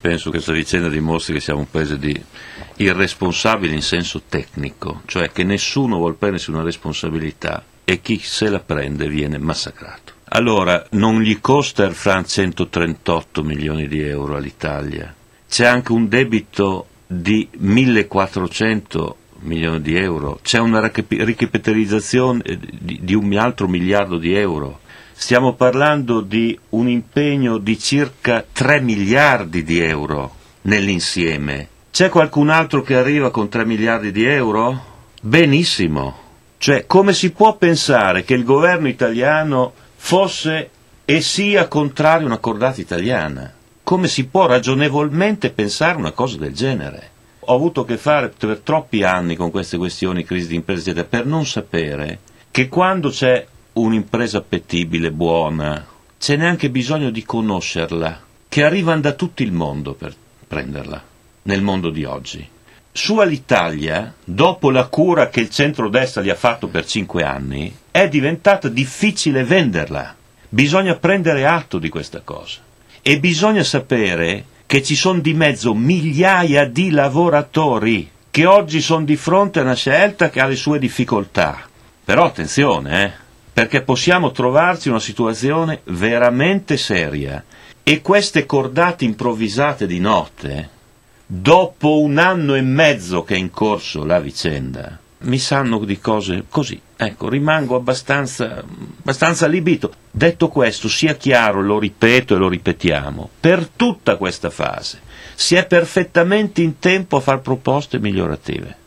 Penso che questa vicenda dimostri che siamo un paese di irresponsabili in senso tecnico, cioè che nessuno vuol prendersi una responsabilità e chi se la prende viene massacrato. Allora, non gli costa Air France 138 milioni di euro all'Italia, c'è anche un debito di 1400 milioni di euro, c'è una ricapitalizzazione di un altro miliardo di euro. Stiamo parlando di un impegno di circa 3 miliardi di euro nell'insieme. C'è qualcun altro che arriva con 3 miliardi di euro? Benissimo. Cioè, come si può pensare che il governo italiano fosse e sia contrario a una cordata italiana? Come si può ragionevolmente pensare una cosa del genere? Ho avuto a che fare per troppi anni con queste questioni, crisi di imprese, eccetera, per non sapere che quando c'è un'impresa appetibile, buona, c'è neanche bisogno di conoscerla, che arrivano da tutto il mondo per prenderla, nel mondo di oggi. Su Alitalia, dopo la cura che il centrodestra gli ha fatto per 5 anni, è diventata difficile venderla. Bisogna prendere atto di questa cosa. E bisogna sapere che ci sono di mezzo migliaia di lavoratori che oggi sono di fronte a una scelta che ha le sue difficoltà. Però attenzione, perché possiamo trovarci in una situazione veramente seria. E queste cordate improvvisate di notte, dopo 1 anno e mezzo che è in corso la vicenda, mi sanno di cose così. Ecco, rimango abbastanza allibito. Detto questo, sia chiaro, lo ripeto e lo ripetiamo, per tutta questa fase si è perfettamente in tempo a far proposte migliorative.